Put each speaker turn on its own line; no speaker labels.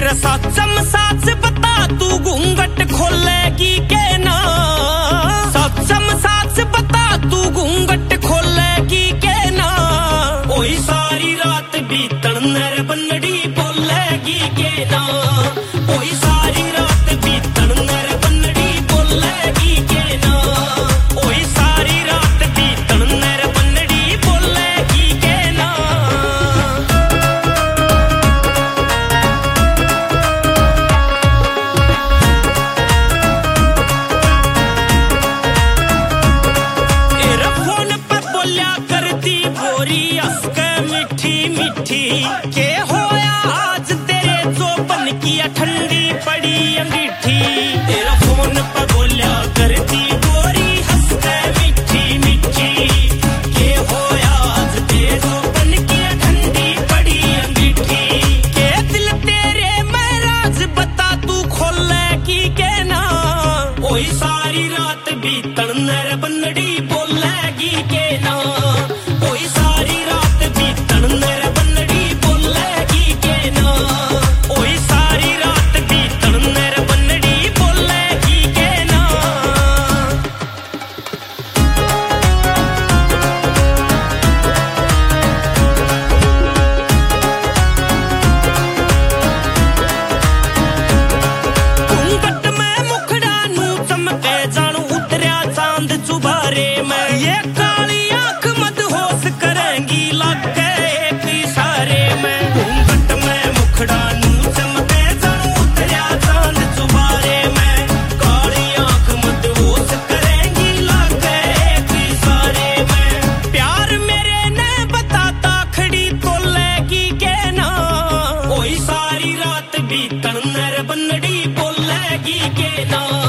सचम साच बता तू घूंघट खोलेगी के ना, सचम साच बता तू घूंघट खोलेगी के ना, ओही सारी रात बीतन नर बनड़ी बोलेगी के ना, ओही सारी रात बीतन नर बनड़ी बोलेगी के ना, ओही सारी रात बीतन नर बनड़ी बोलेगी के ना। के होया आज तेरे चौपन की ठंडी पड़ी अंगीठी, तेरा फोन पर बोलिया करती गोरी हंस के मीठी मीठी, के होया आज तेरे चौपन की ठंडी पड़ी अंगीठी, के दिल तेरे मैं राज बता तू खोलेगी के ना, ओही सारी रात बीतन नर बनड़ी बोलेगी के ना, ओही सारी रात बीतन नर बीतन नर बनड़ी बोलेगी के ना।